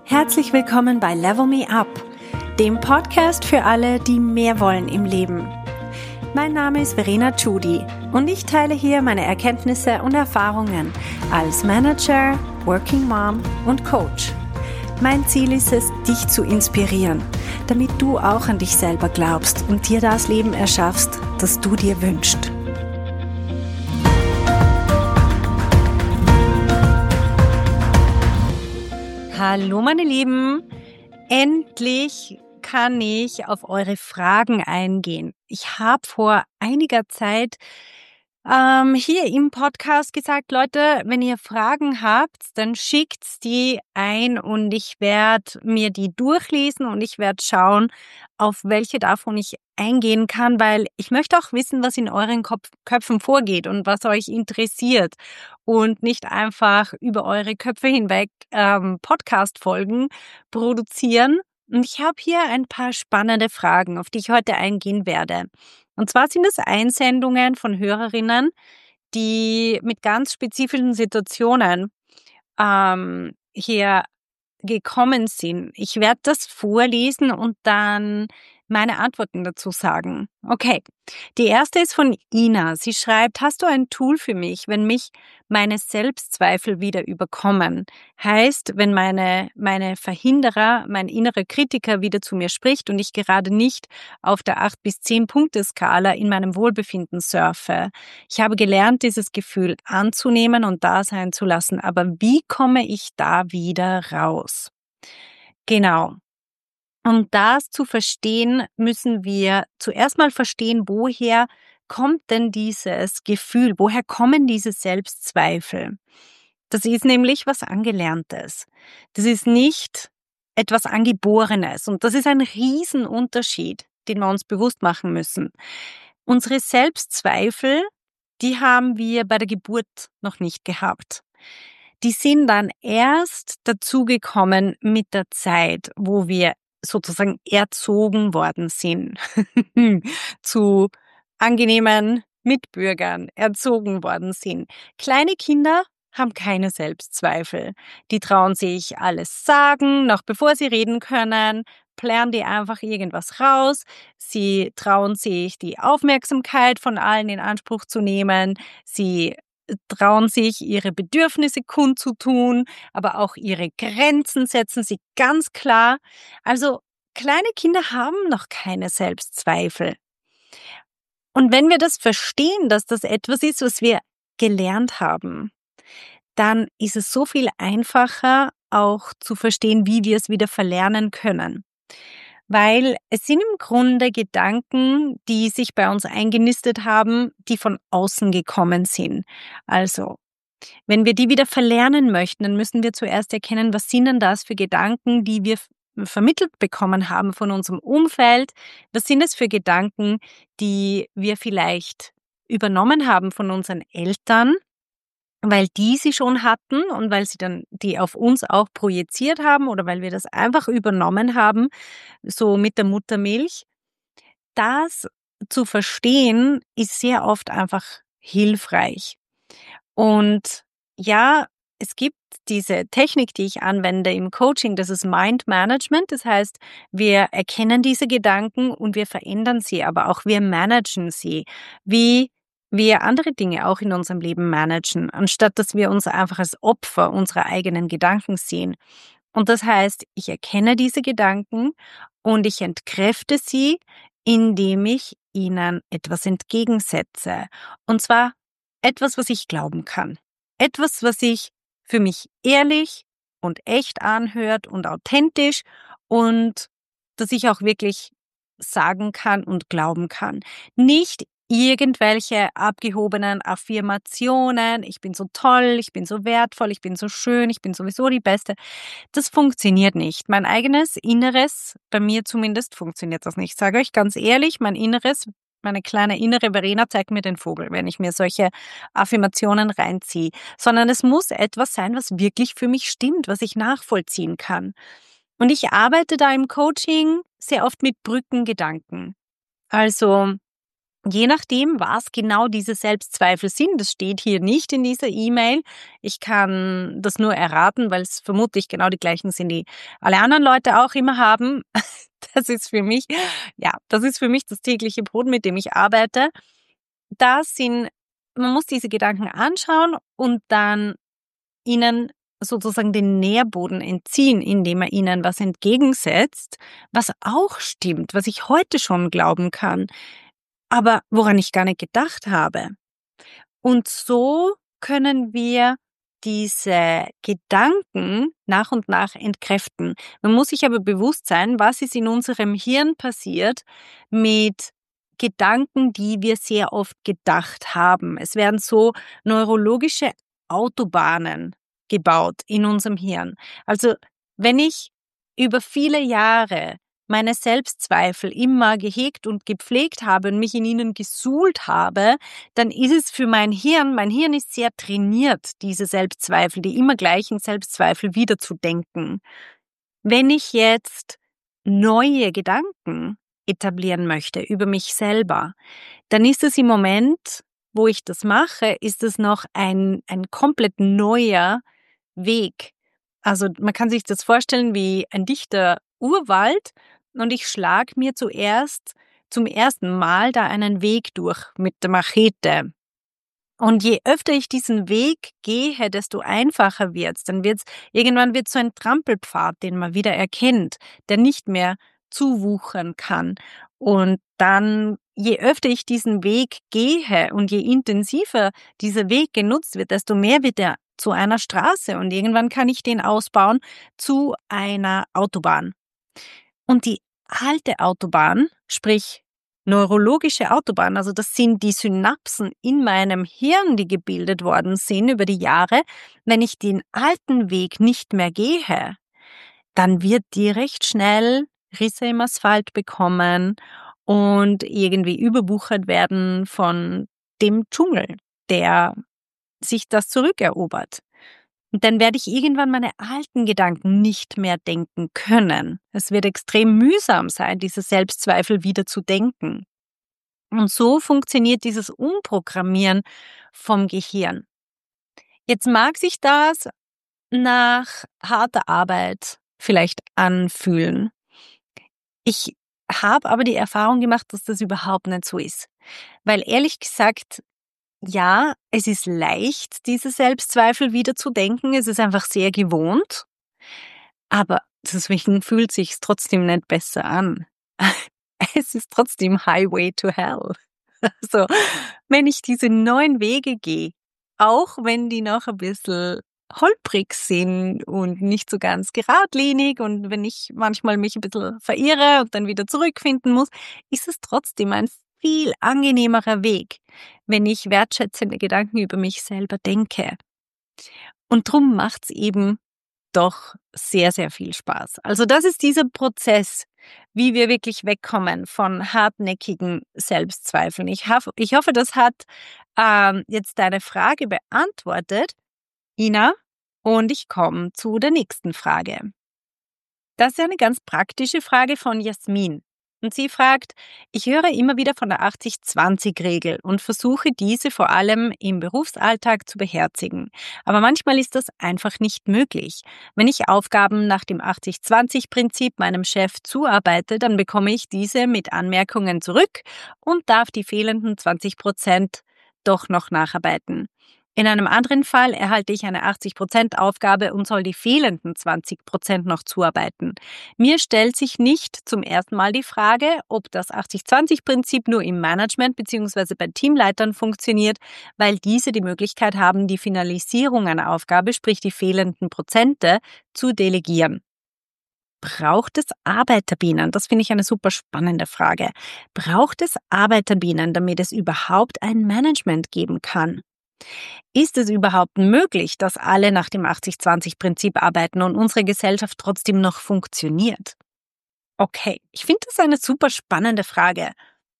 Herzlich willkommen bei Level Me Up, dem Podcast für alle, die mehr wollen im Leben. Mein Name ist Verena Tschudi und ich teile hier meine Erkenntnisse und Erfahrungen als Manager, Working Mom und Coach. Mein Ziel ist es, dich zu inspirieren, damit du auch an dich selber glaubst und dir das Leben erschaffst, das du dir wünschst. Hallo meine Lieben, endlich kann ich auf eure Fragen eingehen. Ich habe vor einiger Zeit hier im Podcast gesagt, Leute, wenn ihr Fragen habt, dann schickt's die ein und ich werde mir die durchlesen und ich werde schauen, auf welche davon ich eingehen kann, weil ich möchte auch wissen, was in euren Köpfen vorgeht und was euch interessiert und nicht einfach über eure Köpfe hinweg Podcast-Folgen produzieren. Und ich habe hier ein paar spannende Fragen, auf die ich heute eingehen werde. Und zwar sind es Einsendungen von Hörerinnen, die mit ganz spezifischen Situationen hier gekommen sind. Ich werde das vorlesen und dann meine Antworten dazu sagen. Okay, die erste ist von Ina. Sie schreibt, hast du ein Tool für mich, wenn mich meine Selbstzweifel wieder überkommen? Heißt, wenn meine Verhinderer, mein innerer Kritiker wieder zu mir spricht und ich gerade nicht auf der 8 bis 10 Punkte Skala in meinem Wohlbefinden surfe. Ich habe gelernt, dieses Gefühl anzunehmen und da sein zu lassen. Aber wie komme ich da wieder raus? Genau. Um das zu verstehen, müssen wir zuerst mal verstehen, woher kommt denn dieses Gefühl, woher kommen diese Selbstzweifel? Das ist nämlich was Angelerntes. Das ist nicht etwas Angeborenes und das ist ein Riesenunterschied, den wir uns bewusst machen müssen. Unsere Selbstzweifel, die haben wir bei der Geburt noch nicht gehabt. Die sind dann erst dazugekommen mit der Zeit, wo wir sozusagen erzogen worden sind, zu angenehmen Mitbürgern erzogen worden sind. Kleine Kinder haben keine Selbstzweifel. Die trauen sich alles sagen, noch bevor sie reden können, plären die einfach irgendwas raus. Sie trauen sich, die Aufmerksamkeit von allen in Anspruch zu nehmen. Sie trauen sich, ihre Bedürfnisse kundzutun, aber auch ihre Grenzen setzen sie ganz klar. Also kleine Kinder haben noch keine Selbstzweifel. Und wenn wir das verstehen, dass das etwas ist, was wir gelernt haben, dann ist es so viel einfacher, auch zu verstehen, wie wir es wieder verlernen können. Weil es sind im Grunde Gedanken, die sich bei uns eingenistet haben, die von außen gekommen sind. Also, wenn wir die wieder verlernen möchten, dann müssen wir zuerst erkennen, was sind denn das für Gedanken, die wir vermittelt bekommen haben von unserem Umfeld? Was sind es für Gedanken, die wir vielleicht übernommen haben von unseren Eltern, weil die sie schon hatten und weil sie dann die auf uns auch projiziert haben oder weil wir das einfach übernommen haben, so mit der Muttermilch. Das zu verstehen, ist sehr oft einfach hilfreich. Und ja, es gibt diese Technik, die ich anwende im Coaching, das ist Mind Management. Das heißt, wir erkennen diese Gedanken und wir verändern sie, aber auch wir managen sie, wie wir andere Dinge auch in unserem Leben managen, anstatt dass wir uns einfach als Opfer unserer eigenen Gedanken sehen. Und das heißt, ich erkenne diese Gedanken und ich entkräfte sie, indem ich ihnen etwas entgegensetze. Und zwar etwas, was ich glauben kann. Etwas, was sich für mich ehrlich und echt anhört und authentisch und das ich auch wirklich sagen kann und glauben kann. Nicht irgendwelche abgehobenen Affirmationen, ich bin so toll, ich bin so wertvoll, ich bin so schön, ich bin sowieso die Beste. Das funktioniert nicht. Mein eigenes Inneres, bei mir zumindest, funktioniert das nicht. Ich sage euch ganz ehrlich, mein Inneres, meine kleine innere Verena zeigt mir den Vogel, wenn ich mir solche Affirmationen reinziehe. Sondern es muss etwas sein, was wirklich für mich stimmt, was ich nachvollziehen kann. Und ich arbeite da im Coaching sehr oft mit Brückengedanken. Also Je nachdem, was genau diese Selbstzweifel sind, das steht hier nicht in dieser E-Mail. Ich kann das nur erraten, weil es vermutlich genau die gleichen sind, die alle anderen Leute auch immer haben. Das ist für mich, ja, das ist für mich das tägliche Brot, mit dem ich arbeite. Das sind, man muss diese Gedanken anschauen und dann ihnen sozusagen den Nährboden entziehen, indem er ihnen was entgegensetzt, was auch stimmt, was ich heute schon glauben kann, aber woran ich gar nicht gedacht habe. Und so können wir diese Gedanken nach und nach entkräften. Man muss sich aber bewusst sein, was ist in unserem Hirn passiert mit Gedanken, die wir sehr oft gedacht haben. Es werden so neurologische Autobahnen gebaut in unserem Hirn. Also wenn ich über viele Jahre meine Selbstzweifel immer gehegt und gepflegt habe und mich in ihnen gesuhlt habe, dann ist es für mein Hirn ist sehr trainiert, diese Selbstzweifel, die immer gleichen Selbstzweifel wieder zu denken. Wenn ich jetzt neue Gedanken etablieren möchte über mich selber, dann ist es im Moment, wo ich das mache, ist es noch ein komplett neuer Weg. Also man kann sich das vorstellen wie ein dichter Urwald und ich schlage mir zum ersten Mal da einen Weg durch mit der Machete. Und je öfter ich diesen Weg gehe, desto einfacher wird's. Irgendwann wird's so ein Trampelpfad, den man wieder erkennt, der nicht mehr zuwuchern kann. Und dann, je öfter ich diesen Weg gehe und je intensiver dieser Weg genutzt wird, desto mehr wird er zu einer Straße und irgendwann kann ich den ausbauen zu einer Autobahn. Und die alte Autobahn, sprich neurologische Autobahn, also das sind die Synapsen in meinem Hirn, die gebildet worden sind über die Jahre. Wenn ich den alten Weg nicht mehr gehe, dann wird die recht schnell Risse im Asphalt bekommen und irgendwie überwuchert werden von dem Dschungel, der sich das zurückerobert. Und dann werde ich irgendwann meine alten Gedanken nicht mehr denken können. Es wird extrem mühsam sein, diese Selbstzweifel wieder zu denken. Und so funktioniert dieses Umprogrammieren vom Gehirn. Jetzt mag sich das nach harter Arbeit vielleicht anfühlen. Ich habe aber die Erfahrung gemacht, dass das überhaupt nicht so ist. Weil ehrlich gesagt, ja, es ist leicht, diese Selbstzweifel wieder zu denken. Es ist einfach sehr gewohnt. Aber deswegen fühlt sich's trotzdem nicht besser an. Es ist trotzdem Highway to Hell. Also, wenn ich diese neuen Wege gehe, auch wenn die noch ein bisschen holprig sind und nicht so ganz geradlinig und wenn ich manchmal mich ein bisschen verirre und dann wieder zurückfinden muss, ist es trotzdem ein viel angenehmerer Weg, wenn ich wertschätzende Gedanken über mich selber denke. Und drum macht's eben doch sehr, sehr viel Spaß. Also das ist dieser Prozess, wie wir wirklich wegkommen von hartnäckigen Selbstzweifeln. Ich hoffe, das hat jetzt deine Frage beantwortet, Ina. Und ich komme zu der nächsten Frage. Das ist eine ganz praktische Frage von Jasmin. Und sie fragt, ich höre immer wieder von der 80-20-Regel und versuche diese vor allem im Berufsalltag zu beherzigen. Aber manchmal ist das einfach nicht möglich. Wenn ich Aufgaben nach dem 80-20-Prinzip meinem Chef zuarbeite, dann bekomme ich diese mit Anmerkungen zurück und darf die fehlenden 20% doch noch nacharbeiten. In einem anderen Fall erhalte ich eine 80% Aufgabe und soll die fehlenden 20% noch zuarbeiten. Mir stellt sich nicht zum ersten Mal die Frage, ob das 80-20-Prinzip nur im Management bzw. bei Teamleitern funktioniert, weil diese die Möglichkeit haben, die Finalisierung einer Aufgabe, sprich die fehlenden Prozente, zu delegieren. Braucht es Arbeiterbienen? Das finde ich eine super spannende Frage. Braucht es Arbeiterbienen, damit es überhaupt ein Management geben kann? Ist es überhaupt möglich, dass alle nach dem 80-20-Prinzip arbeiten und unsere Gesellschaft trotzdem noch funktioniert? Okay, ich finde das eine super spannende Frage.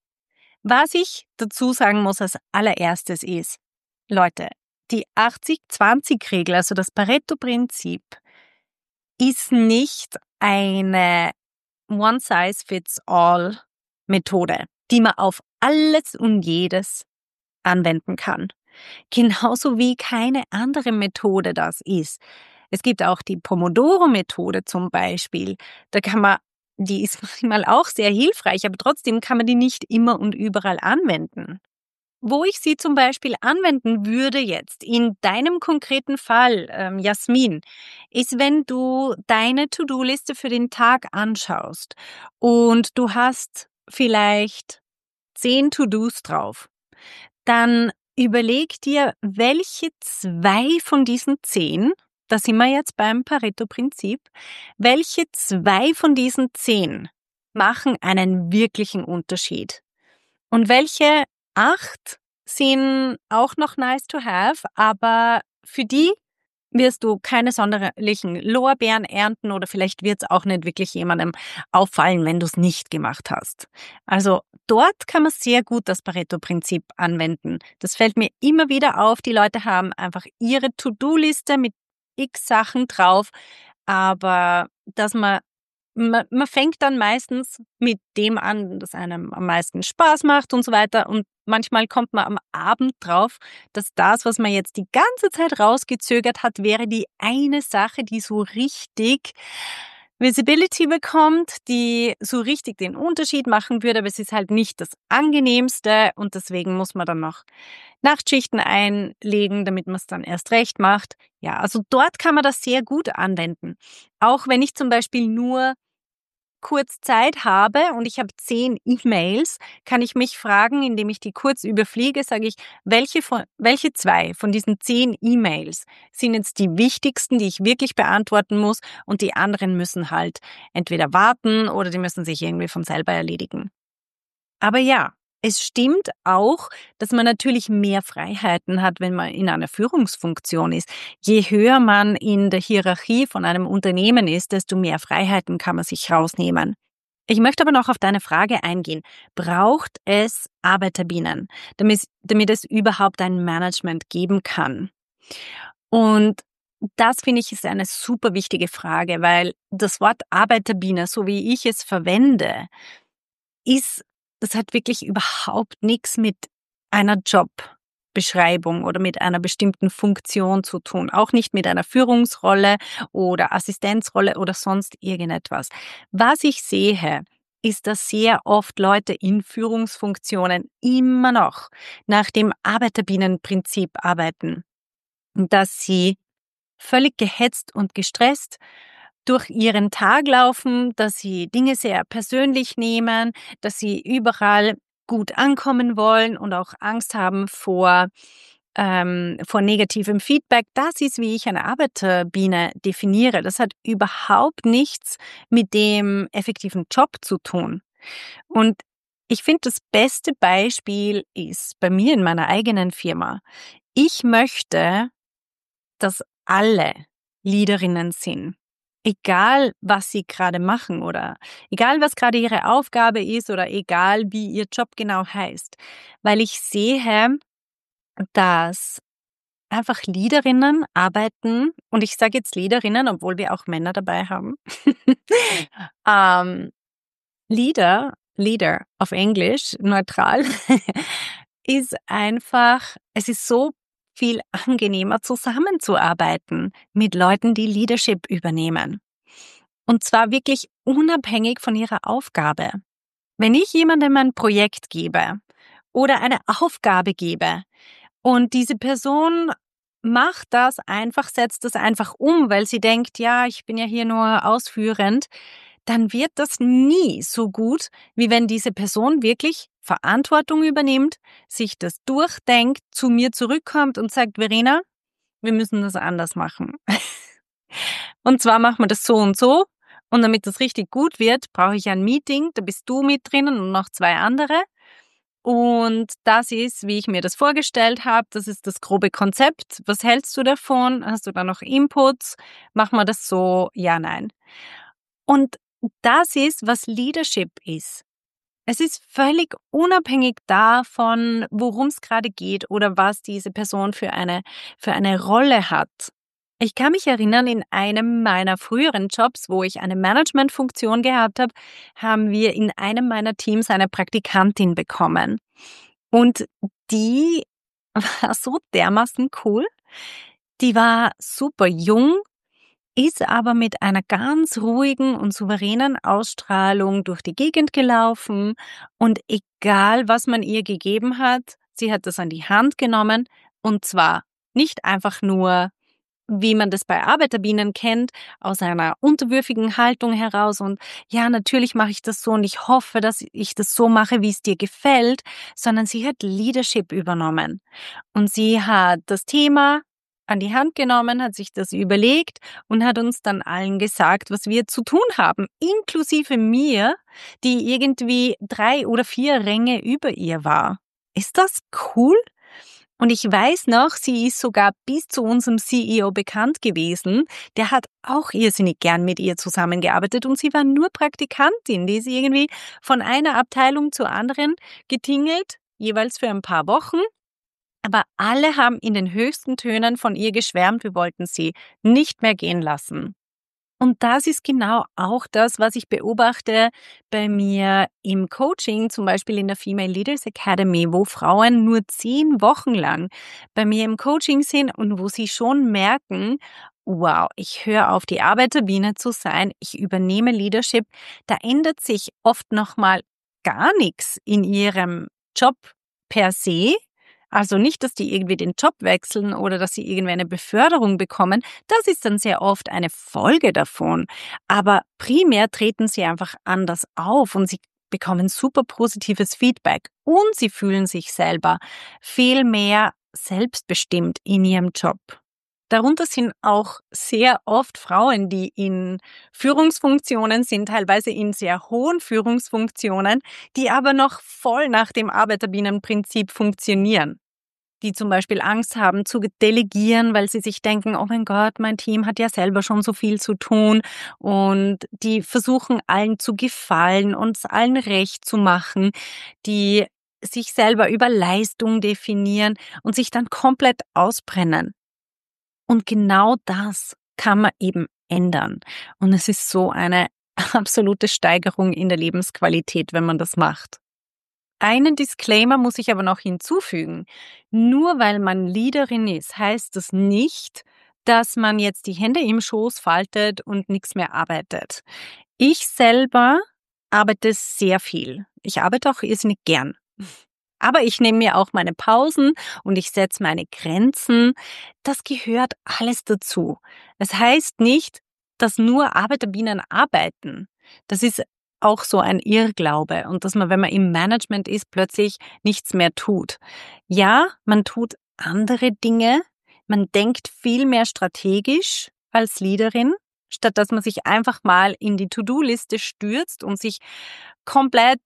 Was ich dazu sagen muss als allererstes ist, Leute, die 80-20-Regel, also das Pareto-Prinzip, ist nicht eine One-Size-Fits-All-Methode. die man auf alles und jedes anwenden kann. Genauso wie keine andere Methode das ist. Es gibt auch die Pomodoro-Methode zum Beispiel. Die ist manchmal auch sehr hilfreich, aber trotzdem kann man die nicht immer und überall anwenden. Wo ich sie zum Beispiel anwenden würde jetzt, in deinem konkreten Fall, Jasmin, ist, wenn du deine To-Do-Liste für den Tag anschaust und du hast vielleicht 10 To-Dos drauf. Dann überleg dir, welche 2 von diesen 10, da sind wir jetzt beim Pareto-Prinzip, welche 2 von diesen 10 machen einen wirklichen Unterschied? Und welche 8 sind auch noch nice to have, aber für die wirst du keine sonderlichen Lorbeeren ernten oder vielleicht wird es auch nicht wirklich jemandem auffallen, wenn du es nicht gemacht hast. Also dort kann man sehr gut das Pareto-Prinzip anwenden. Das fällt mir immer wieder auf. Die Leute haben einfach ihre To-Do-Liste mit x Sachen drauf, aber dass man fängt dann meistens mit dem an, das einem am meisten Spaß macht und so weiter. Und manchmal kommt man am Abend drauf, dass das, was man jetzt die ganze Zeit rausgezögert hat, wäre die eine Sache, die so richtig Visibility bekommt, die so richtig den Unterschied machen würde, aber es ist halt nicht das Angenehmste und deswegen muss man dann noch Nachtschichten einlegen, damit man es dann erst recht macht. Ja, also dort kann man das sehr gut anwenden. Auch wenn ich zum Beispiel nur kurz Zeit habe und ich habe 10 E-Mails, kann ich mich fragen, indem ich die kurz überfliege, sage ich, welche 2 von diesen 10 E-Mails sind jetzt die wichtigsten, die ich wirklich beantworten muss und die anderen müssen halt entweder warten oder die müssen sich irgendwie von selber erledigen. Aber ja, es stimmt auch, dass man natürlich mehr Freiheiten hat, wenn man in einer Führungsfunktion ist. Je höher man in der Hierarchie von einem Unternehmen ist, desto mehr Freiheiten kann man sich rausnehmen. Ich möchte aber noch auf deine Frage eingehen. Braucht es Arbeiterbienen, damit es überhaupt ein Management geben kann? Und das finde ich ist eine super wichtige Frage, weil das Wort Arbeiterbiene, so wie ich es verwende, ist das hat wirklich überhaupt nichts mit einer Jobbeschreibung oder mit einer bestimmten Funktion zu tun, auch nicht mit einer Führungsrolle oder Assistenzrolle oder sonst irgendetwas. Was ich sehe, ist, dass sehr oft Leute in Führungsfunktionen immer noch nach dem Arbeiterbienenprinzip arbeiten, dass sie völlig gehetzt und gestresst durch ihren Tag laufen, dass sie Dinge sehr persönlich nehmen, dass sie überall gut ankommen wollen und auch Angst haben vor negativem Feedback. Das ist, wie ich eine Arbeiterbiene definiere. Das hat überhaupt nichts mit dem effektiven Job zu tun. Und ich finde, das beste Beispiel ist bei mir in meiner eigenen Firma. Ich möchte, dass alle Leaderinnen sind. Egal, was sie gerade machen oder egal, was gerade ihre Aufgabe ist oder egal, wie ihr Job genau heißt. Weil ich sehe, dass einfach Leaderinnen arbeiten und ich sage jetzt Leaderinnen, obwohl wir auch Männer dabei haben. ähm, Leader auf Englisch, neutral, ist einfach, es ist so viel angenehmer zusammenzuarbeiten mit Leuten, die Leadership übernehmen. Und zwar wirklich unabhängig von ihrer Aufgabe. Wenn ich jemandem ein Projekt gebe oder eine Aufgabe gebe und diese Person macht das einfach, setzt das einfach um, weil sie denkt, ja, ich bin ja hier nur ausführend, dann wird das nie so gut, wie wenn diese Person wirklich Verantwortung übernimmt, sich das durchdenkt, zu mir zurückkommt und sagt, Verena, wir müssen das anders machen. Und zwar machen wir das so und so. Und damit das richtig gut wird, brauche ich ein Meeting, da bist du mit drinnen und noch 2 andere. Und das ist, wie ich mir das vorgestellt habe, das ist das grobe Konzept. Was hältst du davon? Hast du da noch Inputs? Machen wir das so? Ja, nein. Und das ist, was Leadership ist. Es ist völlig unabhängig davon, worum es gerade geht oder was diese Person für eine Rolle hat. Ich kann mich erinnern, in einem meiner früheren Jobs, wo ich eine Managementfunktion gehabt habe, haben wir in einem meiner Teams eine Praktikantin bekommen. Und die war so dermaßen cool. Die war super jung, ist aber mit einer ganz ruhigen und souveränen Ausstrahlung durch die Gegend gelaufen und egal, was man ihr gegeben hat, sie hat das an die Hand genommen und zwar nicht einfach nur, wie man das bei Arbeiterbienen kennt, aus einer unterwürfigen Haltung heraus und ja, natürlich mache ich das so und ich hoffe, dass ich das so mache, wie es dir gefällt, sondern sie hat Leadership übernommen. Und sie hat das Thema an die Hand genommen, hat sich das überlegt und hat uns dann allen gesagt, was wir zu tun haben, inklusive mir, die irgendwie 3 oder 4 Ränge über ihr war. Ist das cool? Und ich weiß noch, sie ist sogar bis zu unserem CEO bekannt gewesen. Der hat auch irrsinnig gern mit ihr zusammengearbeitet und sie war nur Praktikantin. Die ist irgendwie von einer Abteilung zur anderen getingelt, jeweils für ein paar Wochen. Aber alle haben in den höchsten Tönen von ihr geschwärmt, wir wollten sie nicht mehr gehen lassen. Und das ist genau auch das, was ich beobachte bei mir im Coaching, zum Beispiel in der Female Leaders Academy, wo Frauen nur 10 Wochen lang bei mir im Coaching sind und wo sie schon merken, wow, ich höre auf, die Arbeiterbiene zu sein, ich übernehme Leadership. Da ändert sich oft nochmal gar nichts in ihrem Job per se. Also nicht, dass die irgendwie den Job wechseln oder dass sie irgendwie eine Beförderung bekommen. Das ist dann sehr oft eine Folge davon. Aber primär treten sie einfach anders auf und sie bekommen super positives Feedback und sie fühlen sich selber viel mehr selbstbestimmt in ihrem Job. Darunter sind auch sehr oft Frauen, die in Führungsfunktionen sind, teilweise in sehr hohen Führungsfunktionen, die aber noch voll nach dem Arbeiterbienenprinzip funktionieren, die zum Beispiel Angst haben zu delegieren, weil sie sich denken, oh mein Gott, mein Team hat ja selber schon so viel zu tun und die versuchen allen zu gefallen und es allen recht zu machen, die sich selber über Leistung definieren und sich dann komplett ausbrennen. Und genau das kann man eben ändern. Und es ist so eine absolute Steigerung in der Lebensqualität, wenn man das macht. Einen Disclaimer muss ich aber noch hinzufügen. Nur weil man Leaderin ist, heißt das nicht, dass man jetzt die Hände im Schoß faltet und nichts mehr arbeitet. Ich selber arbeite sehr viel. Ich arbeite auch irrsinnig gern. Aber ich nehme mir auch meine Pausen und ich setze meine Grenzen. Das gehört alles dazu. Es heißt nicht, dass nur Arbeiterbienen arbeiten. Das ist auch so ein Irrglaube und dass man, wenn man im Management ist, plötzlich nichts mehr tut. Ja, man tut andere Dinge. Man denkt viel mehr strategisch als Leaderin, statt dass man sich einfach mal in die To-Do-Liste stürzt und sich komplett,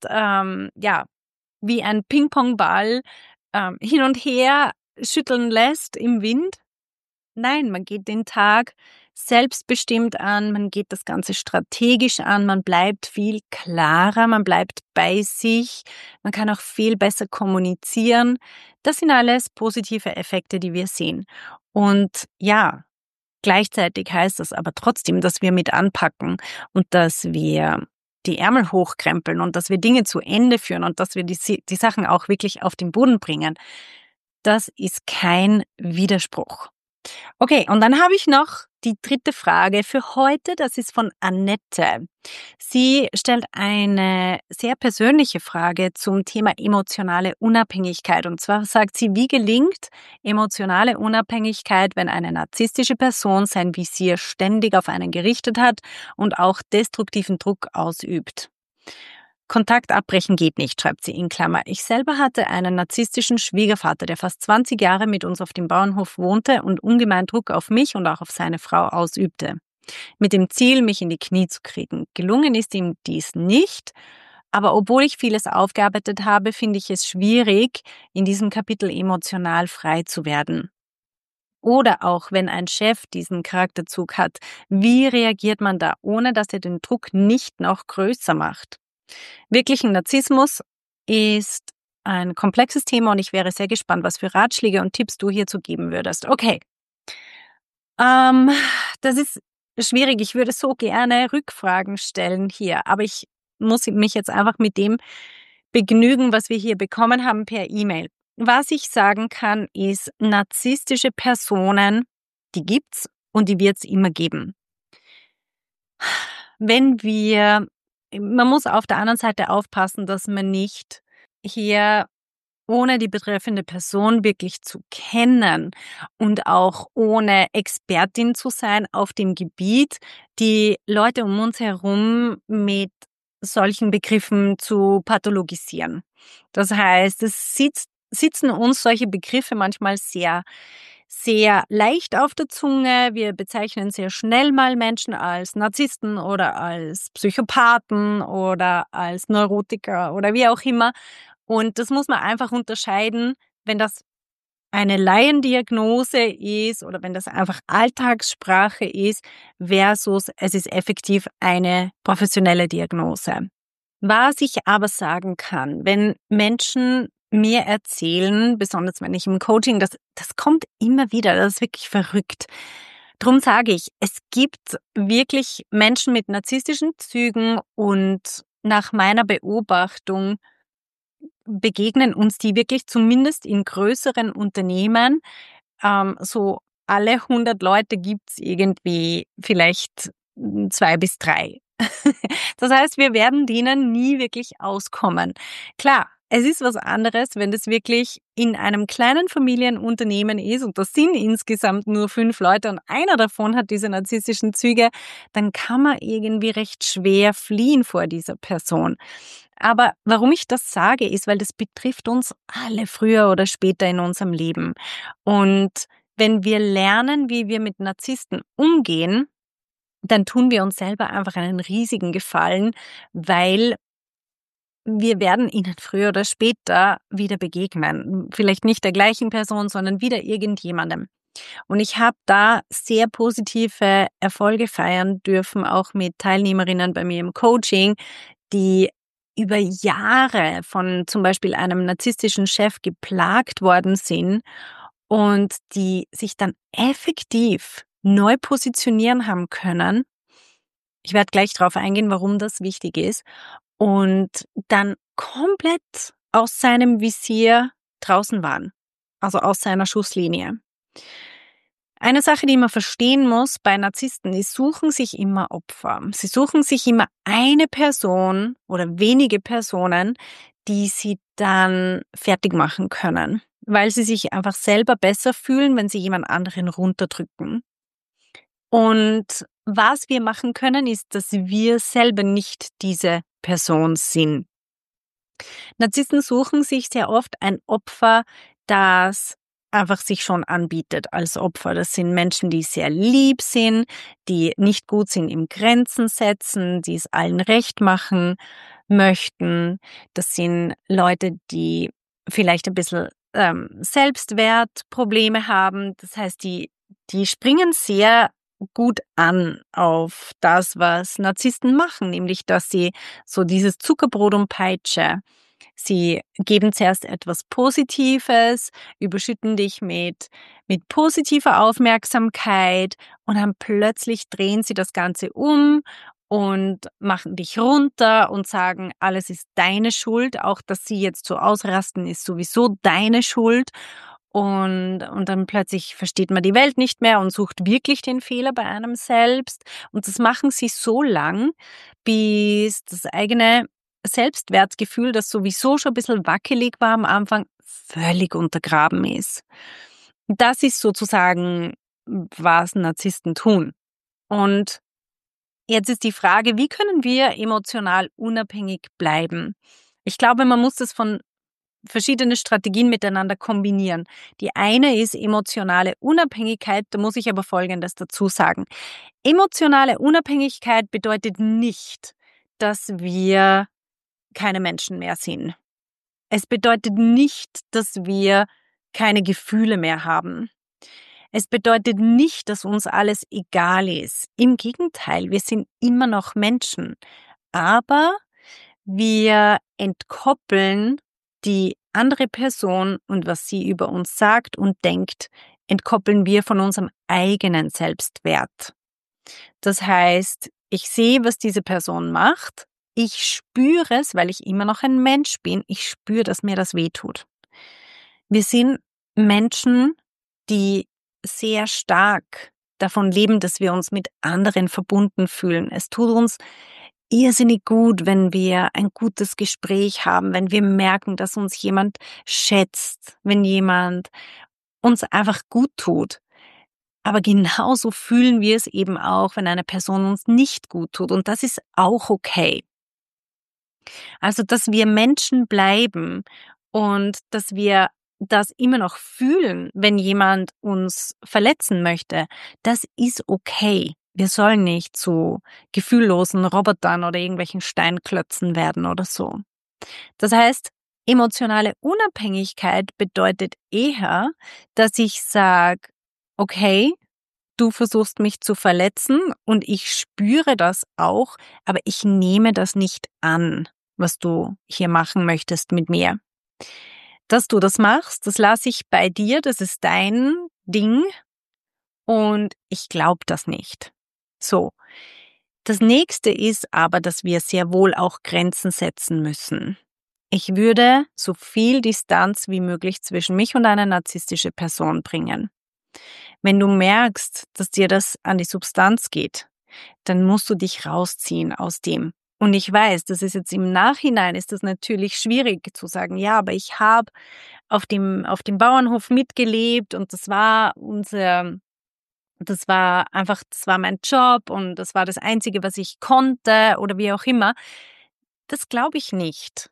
wie ein Ping-Pong-Ball hin und her schütteln lässt im Wind. Nein, man geht den Tag selbstbestimmt an, man geht das Ganze strategisch an, man bleibt viel klarer, man bleibt bei sich, man kann auch viel besser kommunizieren. Das sind alles positive Effekte, die wir sehen. Und ja, gleichzeitig heißt das aber trotzdem, dass wir mit anpacken und dass wir die Ärmel hochkrempeln und dass wir Dinge zu Ende führen und dass wir die Sachen auch wirklich auf den Boden bringen. Das ist kein Widerspruch. Okay, und dann habe ich noch die dritte Frage für heute. Das ist von Annette. Sie stellt eine sehr persönliche Frage zum Thema emotionale Unabhängigkeit. Und zwar sagt sie, wie gelingt emotionale Unabhängigkeit, wenn eine narzisstische Person sein Visier ständig auf einen gerichtet hat und auch destruktiven Druck ausübt? Kontakt abbrechen geht nicht, schreibt sie in Klammer. Ich selber hatte einen narzisstischen Schwiegervater, der fast 20 Jahre mit uns auf dem Bauernhof wohnte und ungemein Druck auf mich und auch auf seine Frau ausübte. Mit dem Ziel, mich in die Knie zu kriegen. Gelungen ist ihm dies nicht, aber obwohl ich vieles aufgearbeitet habe, finde ich es schwierig, in diesem Kapitel emotional frei zu werden. Oder auch wenn ein Chef diesen Charakterzug hat, wie reagiert man da, ohne dass er den Druck nicht noch größer macht? Wirklichen Narzissmus ist ein komplexes Thema und ich wäre sehr gespannt, was für Ratschläge und Tipps du hierzu geben würdest. Okay, Ähm, Das ist schwierig. Ich würde so gerne Rückfragen stellen hier, aber ich muss mich jetzt einfach mit dem begnügen, was wir hier bekommen haben per E-Mail. Was ich sagen kann, ist, narzisstische Personen, die gibt's und die wird's immer geben. Wenn wir Man muss auf der anderen Seite aufpassen, dass man nicht hier, ohne die betreffende Person wirklich zu kennen und auch ohne Expertin zu sein auf dem Gebiet, die Leute um uns herum mit solchen Begriffen zu pathologisieren. Das heißt, sitzen uns solche Begriffe manchmal sehr leicht auf der Zunge. Wir bezeichnen sehr schnell mal Menschen als Narzissten oder als Psychopathen oder als Neurotiker oder wie auch immer. Und das muss man einfach unterscheiden, wenn das eine Laiendiagnose ist oder wenn das einfach Alltagssprache ist, versus es ist effektiv eine professionelle Diagnose. Was ich aber sagen kann, wenn Menschen mir erzählen, besonders wenn ich im Coaching, das kommt immer wieder, das ist wirklich verrückt. Drum sage ich, es gibt wirklich Menschen mit narzisstischen Zügen und nach meiner Beobachtung begegnen uns die wirklich zumindest in größeren Unternehmen. So alle 100 Leute gibt's irgendwie vielleicht 2 bis 3. Das heißt, wir werden denen nie wirklich auskommen. Klar, es ist was anderes, wenn das wirklich in einem kleinen Familienunternehmen ist und das sind insgesamt nur 5 Leute und einer davon hat diese narzisstischen Züge, dann kann man irgendwie recht schwer fliehen vor dieser Person. Aber warum ich das sage, ist, weil das betrifft uns alle früher oder später in unserem Leben. Und wenn wir lernen, wie wir mit Narzissten umgehen, dann tun wir uns selber einfach einen riesigen Gefallen, weil wir werden ihnen früher oder später wieder begegnen. Vielleicht nicht der gleichen Person, sondern wieder irgendjemandem. Und ich habe da sehr positive Erfolge feiern dürfen, auch mit Teilnehmerinnen bei mir im Coaching, die über Jahre von zum Beispiel einem narzisstischen Chef geplagt worden sind und die sich dann effektiv neu positionieren haben können. Ich werde gleich darauf eingehen, warum das wichtig ist. Und dann komplett aus seinem Visier draußen waren, also aus seiner Schusslinie. Eine Sache, die man verstehen muss bei Narzissten, die suchen sich immer Opfer. Sie suchen sich immer eine Person oder wenige Personen, die sie dann fertig machen können, weil sie sich einfach selber besser fühlen, wenn sie jemand anderen runterdrücken. Und was wir machen können, ist, dass wir selber nicht diese Person sind. Narzissten suchen sich sehr oft ein Opfer, das einfach sich schon anbietet als Opfer. Das sind Menschen, die sehr lieb sind, die nicht gut sind im Grenzen setzen, die es allen recht machen möchten. Das sind Leute, die vielleicht ein bisschen Selbstwertprobleme haben. Das heißt, die springen sehr gut an auf das, was Narzissten machen, nämlich dass sie so dieses Zuckerbrot und Peitsche. Sie geben zuerst etwas Positives, überschütten dich mit positiver Aufmerksamkeit und dann plötzlich drehen sie das Ganze um und machen dich runter und sagen, alles ist deine Schuld. Auch, dass sie jetzt so ausrasten, ist sowieso deine Schuld. Und dann plötzlich versteht man die Welt nicht mehr und sucht wirklich den Fehler bei einem selbst. Und das machen sie so lang, bis das eigene Selbstwertgefühl, das sowieso schon ein bisschen wackelig war am Anfang, völlig untergraben ist. Das ist sozusagen, was Narzissten tun. Und jetzt ist die Frage, wie können wir emotional unabhängig bleiben? Ich glaube, man muss das von verschiedene Strategien miteinander kombinieren. Die eine ist emotionale Unabhängigkeit, da muss ich aber Folgendes dazu sagen. Emotionale Unabhängigkeit bedeutet nicht, dass wir keine Menschen mehr sind. Es bedeutet nicht, dass wir keine Gefühle mehr haben. Es bedeutet nicht, dass uns alles egal ist. Im Gegenteil, wir sind immer noch Menschen. Aber wir entkoppeln die andere Person und was sie über uns sagt und denkt entkoppeln wir von unserem eigenen Selbstwert. Das heißt, ich sehe, was diese Person macht. Ich spüre es, weil ich immer noch ein Mensch bin. Ich spüre, dass mir das wehtut. Wir sind Menschen, die sehr stark davon leben, dass wir uns mit anderen verbunden fühlen. Es tut uns irrsinnig gut, wenn wir ein gutes Gespräch haben, wenn wir merken, dass uns jemand schätzt, wenn jemand uns einfach gut tut. Aber genauso fühlen wir es eben auch, wenn eine Person uns nicht gut tut. Und das ist auch okay. Also, dass wir Menschen bleiben und dass wir das immer noch fühlen, wenn jemand uns verletzen möchte, das ist okay. Wir sollen nicht zu gefühllosen Robotern oder irgendwelchen Steinklötzen werden oder so. Das heißt, emotionale Unabhängigkeit bedeutet eher, dass ich sage, okay, du versuchst mich zu verletzen und ich spüre das auch, aber ich nehme das nicht an, was du hier machen möchtest mit mir. Dass du das machst, das lasse ich bei dir, das ist dein Ding und ich glaube das nicht. So. Das nächste ist aber, dass wir sehr wohl auch Grenzen setzen müssen. Ich würde so viel Distanz wie möglich zwischen mich und eine narzisstische Person bringen. Wenn du merkst, dass dir das an die Substanz geht, dann musst du dich rausziehen aus dem. Und ich weiß, das ist jetzt im Nachhinein ist das natürlich schwierig zu sagen, ja, aber ich habe auf dem Bauernhof mitgelebt und das war mein Job und das war das Einzige, was ich konnte oder wie auch immer. Das glaube ich nicht.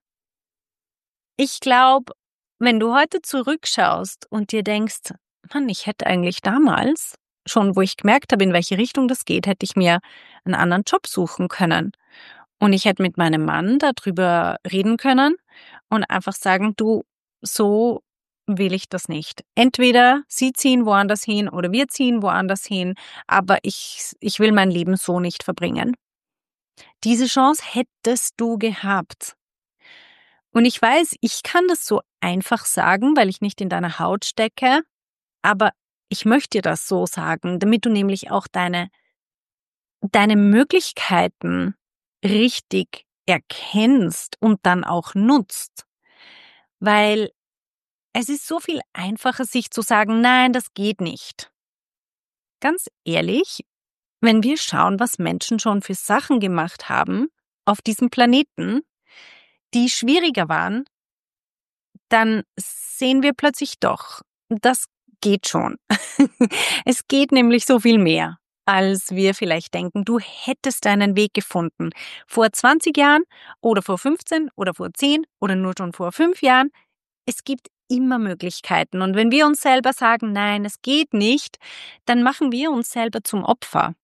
Ich glaube, wenn du heute zurückschaust und dir denkst, Mann, ich hätte eigentlich damals, schon wo ich gemerkt habe, in welche Richtung das geht, hätte ich mir einen anderen Job suchen können. Und ich hätte mit meinem Mann darüber reden können und einfach sagen, du, so will ich das nicht. Entweder sie ziehen woanders hin oder wir ziehen woanders hin, aber ich will mein Leben so nicht verbringen. Diese Chance hättest du gehabt. Und ich weiß, ich kann das so einfach sagen, weil ich nicht in deiner Haut stecke, aber ich möchte dir das so sagen, damit du nämlich auch deine Möglichkeiten richtig erkennst und dann auch nutzt. Weil es ist so viel einfacher, sich zu sagen, nein, das geht nicht. Ganz ehrlich, wenn wir schauen, was Menschen schon für Sachen gemacht haben auf diesem Planeten, die schwieriger waren, dann sehen wir plötzlich doch, das geht schon. Es geht nämlich so viel mehr, als wir vielleicht denken. Du hättest deinen Weg gefunden. Vor 20 Jahren oder vor 15 oder vor 10 oder nur schon vor 5 Jahren. Es gibt immer Möglichkeiten. Und wenn wir uns selber sagen, nein, es geht nicht, dann machen wir uns selber zum Opfer.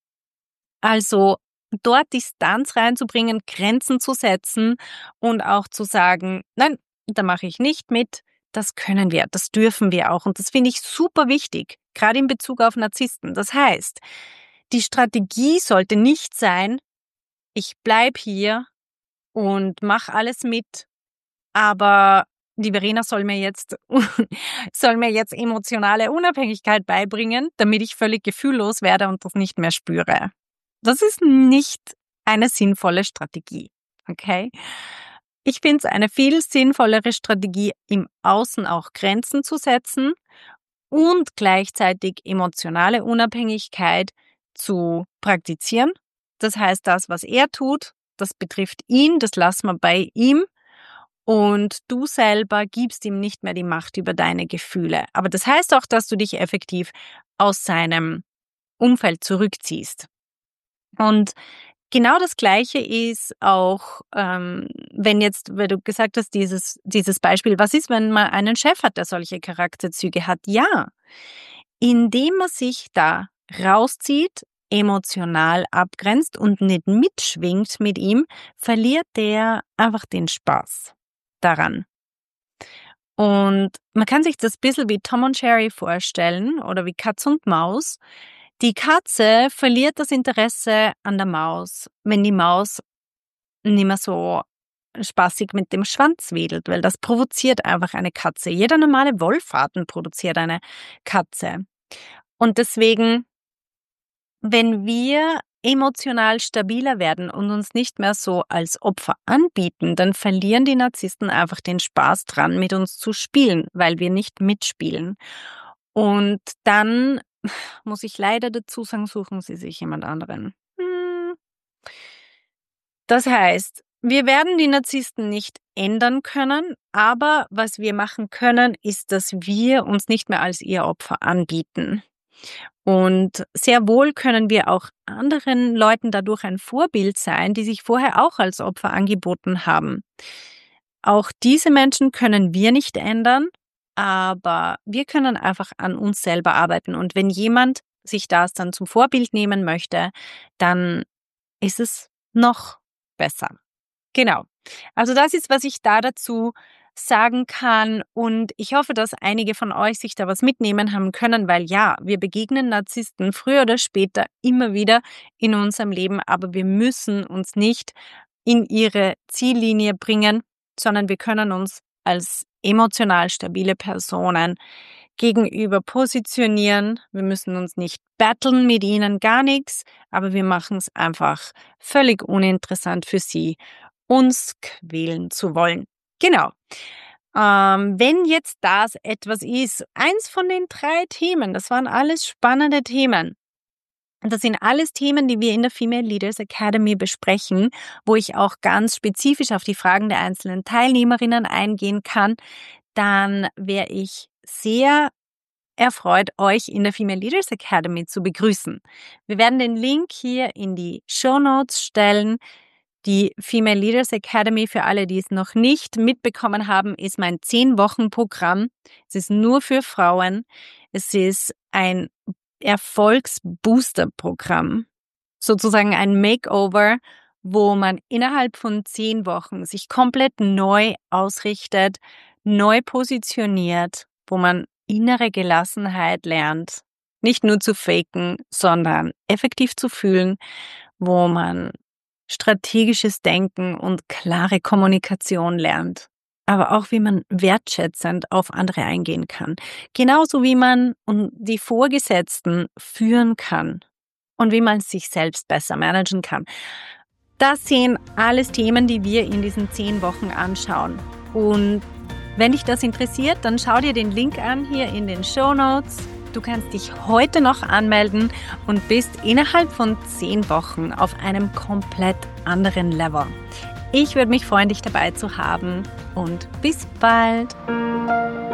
Also dort Distanz reinzubringen, Grenzen zu setzen und auch zu sagen, nein, da mache ich nicht mit, das können wir, das dürfen wir auch. Und das finde ich super wichtig, gerade in Bezug auf Narzissten. Das heißt, die Strategie sollte nicht sein, ich bleib hier und mache alles mit, aber die Verena soll mir jetzt emotionale Unabhängigkeit beibringen, damit ich völlig gefühllos werde und das nicht mehr spüre. Das ist nicht eine sinnvolle Strategie, okay? Ich finde es eine viel sinnvollere Strategie, im Außen auch Grenzen zu setzen und gleichzeitig emotionale Unabhängigkeit zu praktizieren. Das heißt, das, was er tut, das betrifft ihn, das lassen wir bei ihm. Und du selber gibst ihm nicht mehr die Macht über deine Gefühle. Aber das heißt auch, dass du dich effektiv aus seinem Umfeld zurückziehst. Und genau das Gleiche ist auch, weil du gesagt hast, dieses Beispiel, was ist, wenn man einen Chef hat, der solche Charakterzüge hat? Ja, indem man sich da rauszieht, emotional abgrenzt und nicht mitschwingt mit ihm, verliert der einfach den Spaß daran. Und man kann sich das ein bisschen wie Tom und Jerry vorstellen oder wie Katz und Maus. Die Katze verliert das Interesse an der Maus, wenn die Maus nicht mehr so spaßig mit dem Schwanz wedelt, weil das provoziert einfach eine Katze. Jeder normale Wollfaden produziert eine Katze. Und deswegen, wenn wir emotional stabiler werden und uns nicht mehr so als Opfer anbieten, dann verlieren die Narzissten einfach den Spaß dran, mit uns zu spielen, weil wir nicht mitspielen. Und dann muss ich leider dazu sagen, suchen sie sich jemand anderen. Das heißt, wir werden die Narzissten nicht ändern können, aber was wir machen können, ist, dass wir uns nicht mehr als ihr Opfer anbieten. Und sehr wohl können wir auch anderen Leuten dadurch ein Vorbild sein, die sich vorher auch als Opfer angeboten haben. Auch diese Menschen können wir nicht ändern, aber wir können einfach an uns selber arbeiten. Und wenn jemand sich das dann zum Vorbild nehmen möchte, dann ist es noch besser. Genau. Also das ist, was ich da dazu sagen kann, und ich hoffe, dass einige von euch sich da was mitnehmen haben können, weil ja, wir begegnen Narzissten früher oder später immer wieder in unserem Leben, aber wir müssen uns nicht in ihre Ziellinie bringen, sondern wir können uns als emotional stabile Personen gegenüber positionieren. Wir müssen uns nicht battlen mit ihnen, gar nichts, aber wir machen es einfach völlig uninteressant für sie, uns quälen zu wollen. Genau. Wenn jetzt das etwas ist, eins von den 3 Themen, das waren alles spannende Themen. Das sind alles Themen, die wir in der Female Leaders Academy besprechen, wo ich auch ganz spezifisch auf die Fragen der einzelnen Teilnehmerinnen eingehen kann. Dann wäre ich sehr erfreut, euch in der Female Leaders Academy zu begrüßen. Wir werden den Link hier in die Shownotes stellen. Die Female Leaders Academy, für alle, die es noch nicht mitbekommen haben, ist mein 10-Wochen-Programm. Es ist nur für Frauen. Es ist ein Erfolgsbooster-Programm, sozusagen ein Makeover, wo man innerhalb von 10 Wochen sich komplett neu ausrichtet, neu positioniert, wo man innere Gelassenheit lernt, nicht nur zu faken, sondern effektiv zu fühlen, wo man strategisches Denken und klare Kommunikation lernt, aber auch wie man wertschätzend auf andere eingehen kann. Genauso wie man die Vorgesetzten führen kann und wie man sich selbst besser managen kann. Das sind alles Themen, die wir in diesen 10 Wochen anschauen. Und wenn dich das interessiert, dann schau dir den Link an hier in den Shownotes. Du kannst dich heute noch anmelden und bist innerhalb von 10 Wochen auf einem komplett anderen Level. Ich würde mich freuen, dich dabei zu haben, und bis bald!